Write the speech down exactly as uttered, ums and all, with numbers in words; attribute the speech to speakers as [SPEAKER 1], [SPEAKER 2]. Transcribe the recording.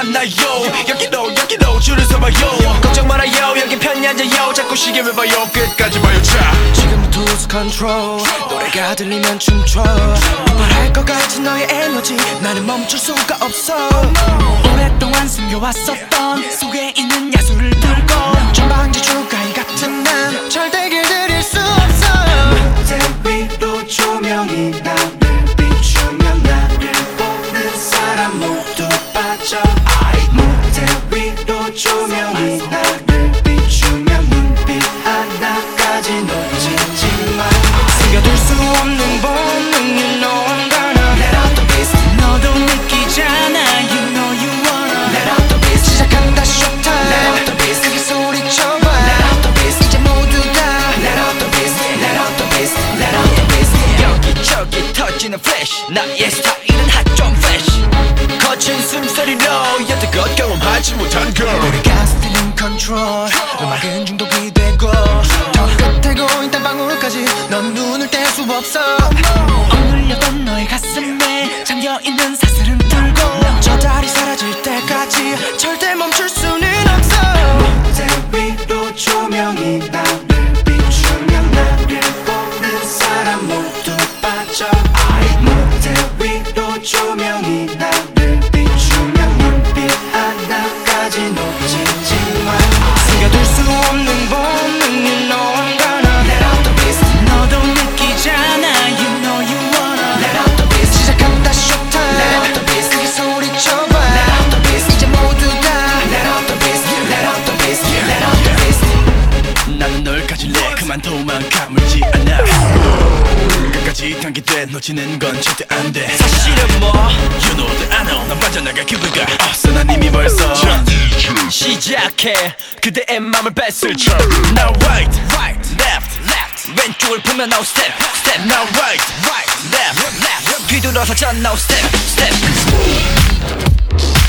[SPEAKER 1] 만나요. 여기로 여기로 줄을 서봐요. 걱정 말아요 여기 편히 앉아요. 자꾸 시계를 봐요 끝까지 봐요. 자 지금부터 lose control. 노래가 들리면 춤춰. 폭발할 것 같은 너의 에너지 나는 멈출 수가 없어.
[SPEAKER 2] 오랫동안 숨겨왔었던 속에 있는 야수를 들고
[SPEAKER 1] 전방지 주가인 같은 난 절대 길들일 수 없어.
[SPEAKER 3] 무대 위로 조명이 나를 비추면 나를 보는 사람 모두 빠져. 무대 위로 조명이 나를 비추면 눈빛 하나까지 놓치지 마.
[SPEAKER 1] 숨겨둘 수 없는 본능 You know I'm gonna
[SPEAKER 3] Let out the beast.
[SPEAKER 2] 너도 느끼잖아 You know you wanna
[SPEAKER 3] Let out the beast.
[SPEAKER 1] 시작한다 showtime
[SPEAKER 3] Let out the beast.
[SPEAKER 1] 크게 소리쳐봐
[SPEAKER 3] Let out the beast.
[SPEAKER 1] 이제 모두 다
[SPEAKER 3] Let out the beast. Let out the beast. Let out the beast.
[SPEAKER 1] 여기저기 터지는 flash 나의 스타일은 핫좀 flash 거친 숨소리로 여태껏 경험하지 못한 girl 우리가 stealing control 음악은 중독이 되고 더 끝에 고인 땀방울까지 넌 눈을 뗄 수 없어.
[SPEAKER 2] 억눌렸던 너의 가슴에 잠겨있는 사슬은 들고
[SPEAKER 1] 저 달이 사라질 때까지 절대 멈출 수는 없어.
[SPEAKER 3] 무대 위로 조명이 나를 비추면 나를 보는 사람 모두 빠져. 무대 위로 조명이 나를 비추면 눈빛 하나까지 놓치지 마.
[SPEAKER 1] 숨겨둘 수 없는 본능 You know I'm gonna
[SPEAKER 3] Let out the beast.
[SPEAKER 2] 너도 느끼잖아 You know you wanna
[SPEAKER 3] Let out the beast.
[SPEAKER 1] 시작한다 showtime
[SPEAKER 3] Let out the beast.
[SPEAKER 1] 크게 소리쳐봐
[SPEAKER 3] Let out the beast.
[SPEAKER 1] 이제 모두 다
[SPEAKER 3] Let out the beast. Let out the beast. Let out the beast.
[SPEAKER 1] 나는 널 가질래 그만 도망가물지 않아. 끝까지 단계돼 놓치는 건 절대 안돼. 사실은 뭐 You know that I know 난 빠져나갈 기분가 없어. 난 이미 벌써 시작해 그대의 맘을 뺏을 쳐. Now right, right, left, left 왼쪽을 보면 now step, step Now right, right, left, left 뒤돌아서 전 now step, step